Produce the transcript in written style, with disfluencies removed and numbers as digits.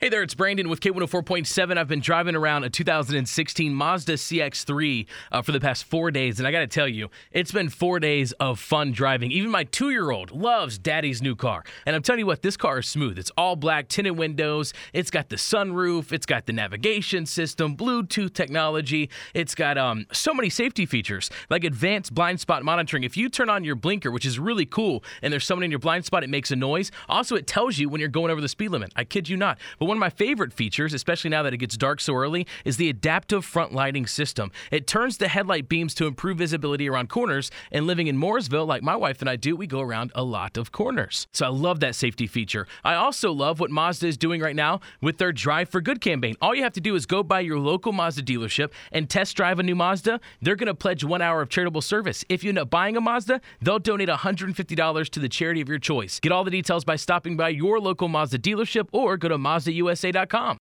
Hey there, it's Brandon with K104.7. I've been driving around a 2016 Mazda CX-3 for the past 4 days, and I got to tell you, it's been 4 days of fun driving. Even my 2-year-old loves Daddy's new car. And I'm telling you what, this car is smooth. It's all black, tinted windows. It's got the sunroof. It's got the navigation system, Bluetooth technology. It's got so many safety features, like advanced blind spot monitoring. If you turn on your blinker, which is really cool, and there's someone in your blind spot, it makes a noise. Also, it tells you when you're going over the speed limit. I kid you not. But one of my favorite features, especially now that it gets dark so early, is the adaptive front lighting system. It turns the headlight beams to improve visibility around corners, and living in Mooresville, like my wife and I do, we go around a lot of corners. So I love that safety feature. I also love what Mazda is doing right now with their Drive for Good campaign. All you have to do is go by your local Mazda dealership and test drive a new Mazda. They're going to pledge 1 hour of charitable service. If you end up buying a Mazda, they'll donate $150 to the charity of your choice. Get all the details by stopping by your local Mazda dealership or go to MazdaUSA.com.